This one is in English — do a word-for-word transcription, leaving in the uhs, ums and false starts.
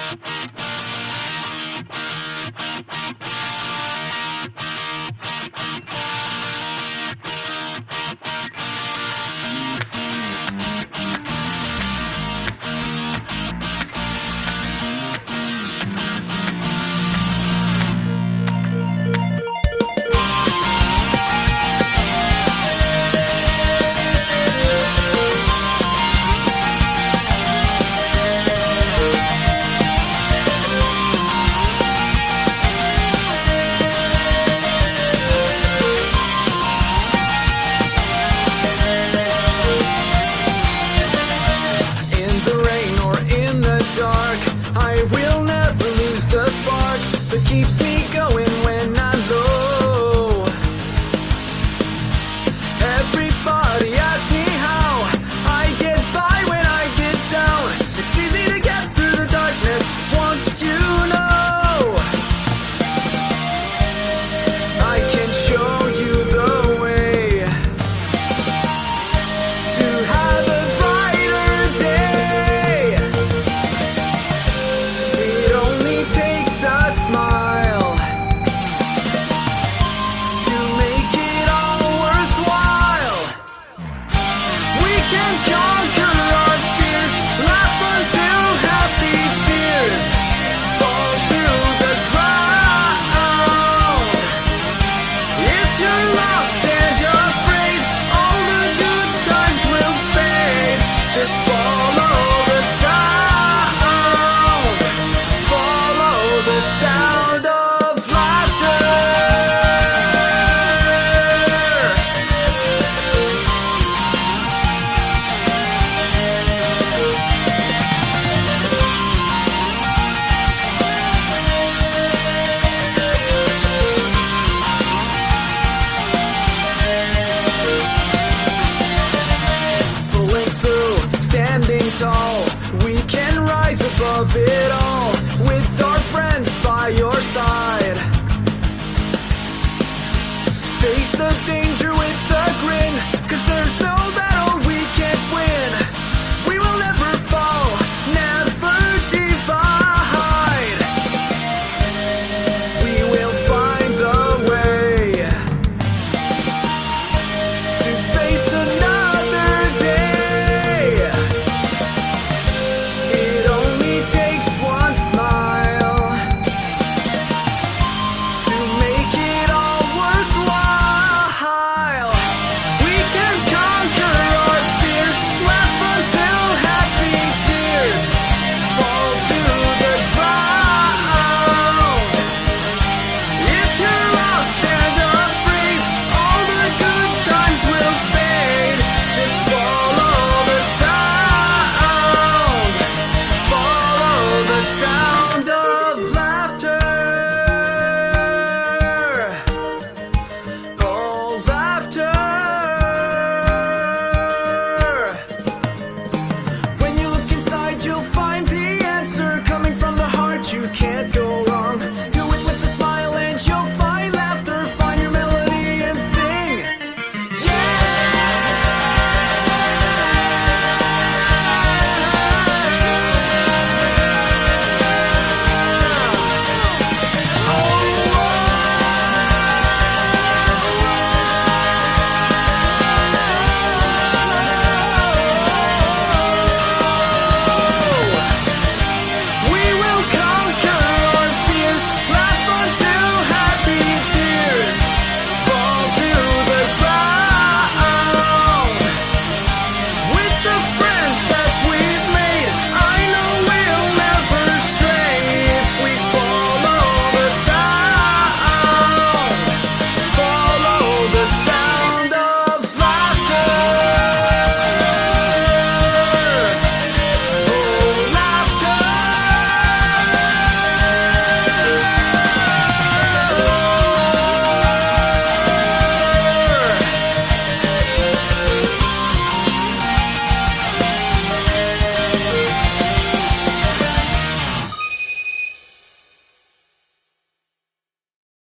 That keeps me going when I'm low. Everybody asks me how I get by when I get down. It's easy to get through the darkness once you know. I can show you the way to have a brighter day. It only takes a smile to make it all worthwhile. We can conquer our fears, laugh until happy tears fall to the ground. If you're lost and you're afraid, all the good times will fade. Just follow the sound, follow the sound of laughter. Pulling through, standing tall, we can rise above it all with our friends by your side. Face the danger with a grin, 'cause there's no